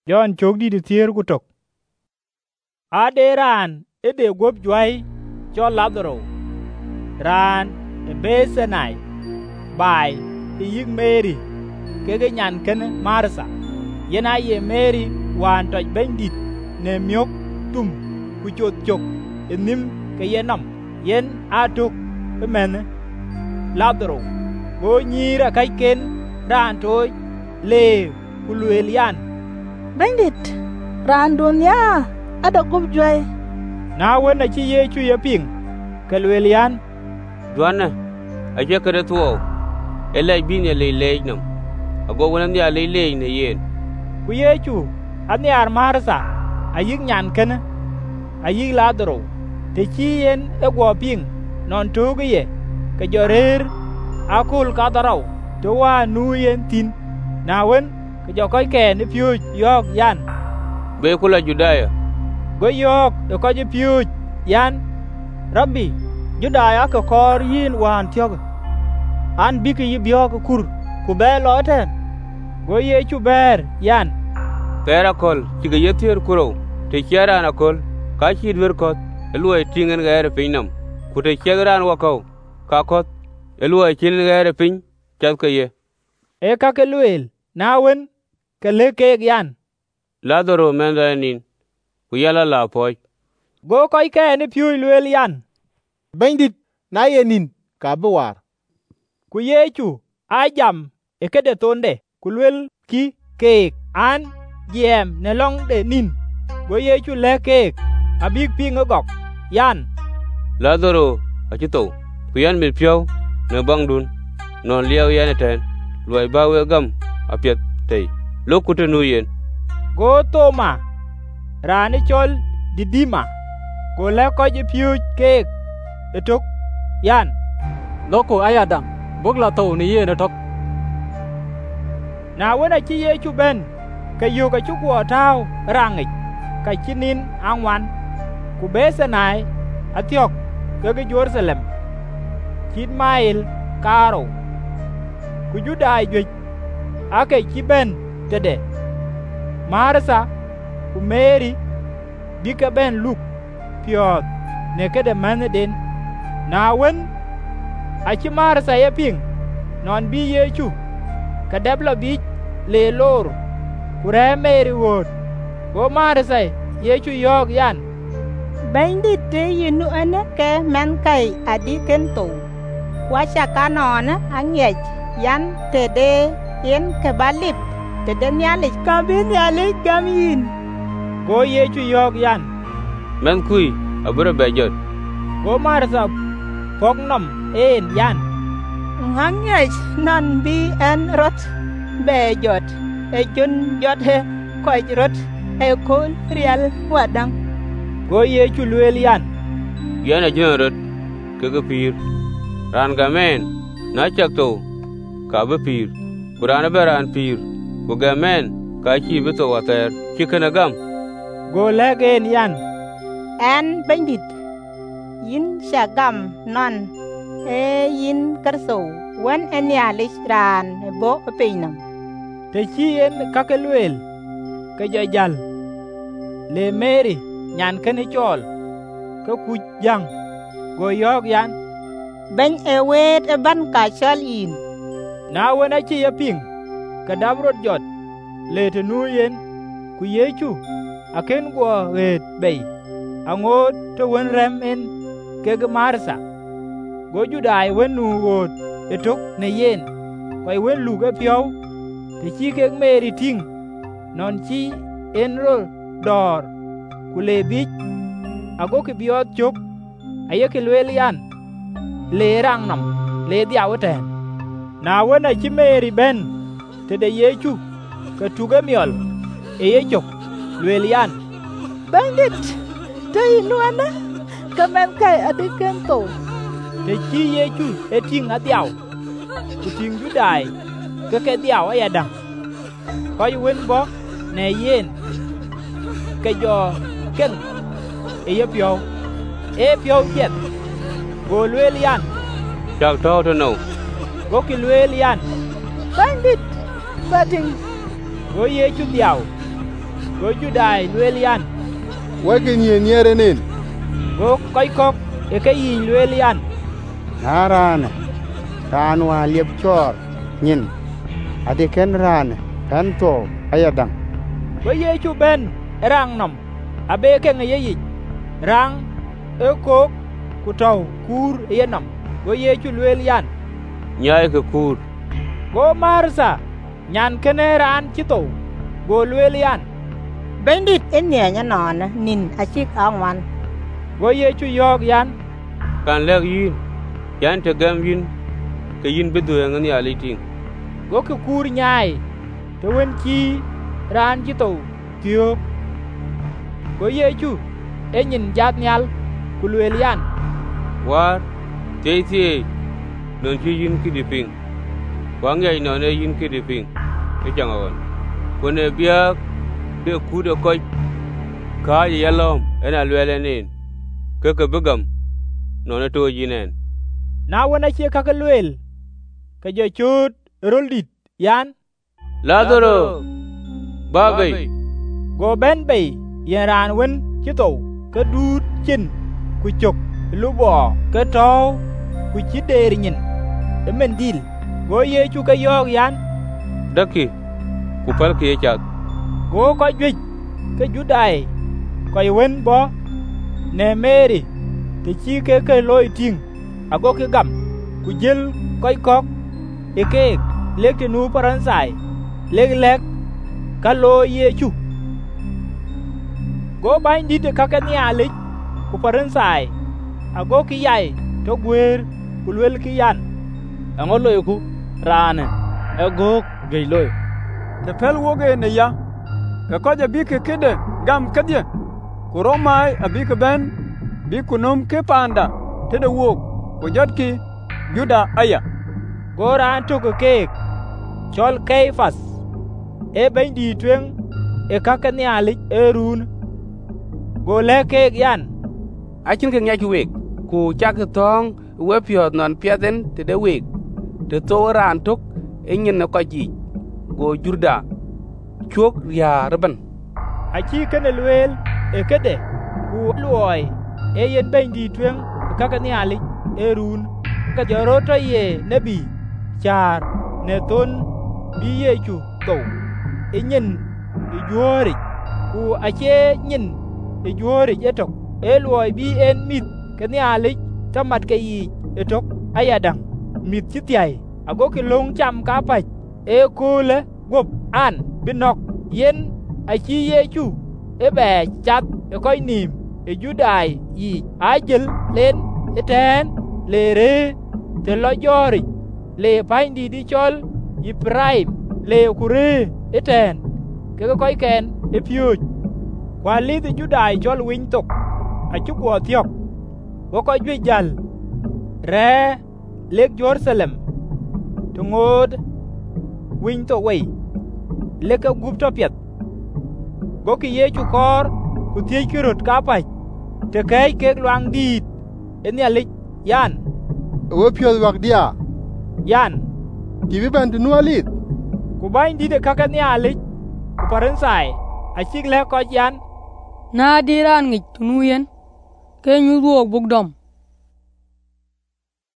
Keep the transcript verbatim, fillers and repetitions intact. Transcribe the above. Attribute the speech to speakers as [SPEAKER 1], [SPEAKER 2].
[SPEAKER 1] John chok di thier kutok. Ade ran ede gop jwai cho Lazaro. Ran e besenai bai e yig Mary kege nyan kene Marsa. Yena ye Mary wan toj bendit ne miok tum ku chot chok e nim ke yenam yen atuk e men Lazaro. Go nyira kai ken ran toj le kuluelian.
[SPEAKER 2] Bendit ran dunya ada gop jwai.
[SPEAKER 1] Na wena chi Yesu ye ping kuluelian.
[SPEAKER 3] Duana aje kare tuo ele bin ele legnam ago wona dia le legne yen
[SPEAKER 1] ku Yesu ani ar Marsa ayig nyan kene ayig Lazaro te chi yen e go ping non tuge ye ke jorer akul kadarau to wa nu yen tin na wen ke jo koy ke ni pyu yok yan
[SPEAKER 3] be kula Judaya
[SPEAKER 1] go yok to ko ji pyu yan Rabbi Judaya ko kor yin wan tiog an biki yi biok kur ku be loten go Yesu ber yan
[SPEAKER 3] pera kol tiga yetier kuro te kiara na kol ka chi dwer kot eluai tingen gaere pinam ku te kiaran wakau ka kot eluai kin gaere pin chat ka ye
[SPEAKER 1] e ka ke luel na wen ke le ke yan
[SPEAKER 3] Lazaro menda nin ku yala la poj
[SPEAKER 1] go koy ke ni pyu luel yan
[SPEAKER 4] Bendit na yenin ka buwar
[SPEAKER 1] ku Yesu ajam e kede tonde ku luel ki ke an jem ne long de nin go Yesu le ke abik ping gok yan
[SPEAKER 3] Lazaro achito ku yan mi pyo ne bang dun non liao yan ten luai bawe gam apiet tei lokute nu yen
[SPEAKER 1] go Toma rani chol Didima go le ko ji pyu ke etok yan
[SPEAKER 5] loko ayadam bogla to ni yene tok
[SPEAKER 1] na wona chi Yesu ben ka yu ka chu ko tao rangi ka chinin angwan ku besenai atiok ke ge Jerusalem chit mail karo ku Judai jwe ake chi ben tede Marsa ku Mary bika ben luk piot ne kede maneden na wen achi Marsa ye ping non bi Yesu ka debla bi le lor kure Mary wot go Marsa Yesu yok yan
[SPEAKER 2] Bendit te yinu ane ke men kai adi kento wacha kanona angej yan tede yen ke balip tede nyalik kabin nyalik gamin
[SPEAKER 1] go Yesu yok yan
[SPEAKER 3] men kui abura bejot
[SPEAKER 1] go Marsa Fognam en yan
[SPEAKER 2] angej nan bi en rot bejot e jun jot he koy rot e kol real wadang
[SPEAKER 1] go Yesu luel yan
[SPEAKER 3] yana jin rot ke ge pir ran ga men na chak to ka be pir kurana beran pir ku ga men ka chi be to water chi kana gam
[SPEAKER 1] go legen yan
[SPEAKER 2] en Bendit yin shagam non e yin karso wan en yalish ran bo peinam
[SPEAKER 1] te chi en ka ke luel ke jajal le Mary nyan kene chol ka ku jang go yok yan
[SPEAKER 2] ben e wet e ban ka chal in
[SPEAKER 1] na wona chi ya ping ka dabrot jot le te nu yen ku Yesu aken go wet bei angot to wen rem en ke ge Marsa go Judai wen nu wot etok ne yen koy wen lu ge pyo te chi ke Mary ting non chi en ro dor ku le bi ago ke biot chok aye ke luel yan le rang nam le diawoten na wona chi Mary ben te de Yesu ka tuge miol e ye chok luel yan
[SPEAKER 2] Bendit te inuana kamen kai adikento
[SPEAKER 1] te chi Yesu e ting adiaw ku ting Judai ke ke diaw ayadang koy wen bo ne yen ke jo ken e ye pyo e pyo jet go luel yan
[SPEAKER 3] chak to to no
[SPEAKER 1] go ki luel yan
[SPEAKER 2] Bendit bating
[SPEAKER 1] go Yesu diaw Go Judai luelian.
[SPEAKER 4] Wake nye nyerenen.
[SPEAKER 1] Go koi kok eke yi luelian.
[SPEAKER 6] Narane. Ranwa liep chor. Nyin. Adiken rane. Kanto ayadang.
[SPEAKER 1] Go Yechu ben rang nom. Abe ke ngayi. Rang ekok kutau kur yenam. Go Yechu luelian.
[SPEAKER 3] Nyai ke kur.
[SPEAKER 1] Go Marsa. Nyan kene ran chito. Go luelian.
[SPEAKER 2] Bendit enya nya non nin achik angwan.
[SPEAKER 1] Go Yechu yok yan.
[SPEAKER 3] Kan lek yin. Yan te gam yin. Ke yin bedu yang ni aliting.
[SPEAKER 1] Go ke kur nyai. Te wen chi ran chito. Tiyo. Go Yechu. Enyin jat nyal. Ku luelian.
[SPEAKER 3] War. Tei tei. Non chi yin ki diping. Wang yai non e yin ki diping. E chang awan. Kone biak. De ku de koi. Ka yalom. Ena luelenin. Ke ke begam. Non e to yinen.
[SPEAKER 1] Na wana chie kaka luel. Ka jo chut roldit yan.
[SPEAKER 3] Lazaro. Babai.
[SPEAKER 1] Go ben bay. Yen ran wen chito. Ka dut chin. Ku chok. Lu bo. Ka tau. Ku chideri nyin. E mendil. Go Yechu ka yok yan.
[SPEAKER 3] Daki. Kupal ki echat.
[SPEAKER 1] Go ko juj. Ka Judai. Ko wen bo. Ne Mary. Te chi ke ke loy ting. Ago ke gam. Ku jel koi kok. E kek. Lek te nu paransai. Lek lek. Ka lo Yechu. Go bain di te kaka ni alik. Ku paransai. Ago ki yai. To gwer. Ku luel ki yan.
[SPEAKER 5] Ango loy ku. Rane. Ego gay loy.
[SPEAKER 7] Te pel woge ne ya. Ka koja bi ke kede gam kadye. Ku romai abi ke ben. Bi ku nom ke panda. Te de wog. Ku jot ki. Juda aya.
[SPEAKER 1] Go ran to ke kek. Chol Keifas. E bain di tweng. E kaka ni alik. E run. Go le kek yan.
[SPEAKER 8] Achin ke ngaki wek. Ku chak tong. Wepiot non piaden te de wek. Te to ran tok. Enyin na kwa ji. Go Jurda. Chok ria raban.
[SPEAKER 1] Achi kene luel. E kede. Ku luoy. E yen bain di tweng. E kaka ni alik. E run. Ka joroto ye nebi. Char. Ne ton. Bi Yechu. Go. E nyin. E juori. Ku ache nyin. E juori etok. E luoy bi en mit. Kani alik. Tamat ke yi. Etok. Ayadang. Mit chitiay. Ago ki long cham kapach. E kule. Gop. An. Binok. Yen. Achi Yechu. E bè chat. E koi nim. E Judai. Yi. Ajel. Len. E ten. Le re. Te lo jori. Le pain di di chol. Yi prime. Le kure. E ten. Ke koi ken. E piuj. Kwa li di Judai chol win tok. Achu kwa thiok. Go koi jwi jal. Re. Lek Jerusalem. Tungod. Win to way. Lek a gup to piet. Go ki Yechu kor. Ku thiej ki rot kapach. Te kei kek luang dit. Eni alik. Yan.
[SPEAKER 4] Wepiot wak dia.
[SPEAKER 1] Yan.
[SPEAKER 4] Tibi ben tu nualit.
[SPEAKER 1] Ku bain di de kaka ni alik. Ku paransai. Achik le ko yan.
[SPEAKER 9] Na diran ngik tunuyen. Ke nyuruok bugdom.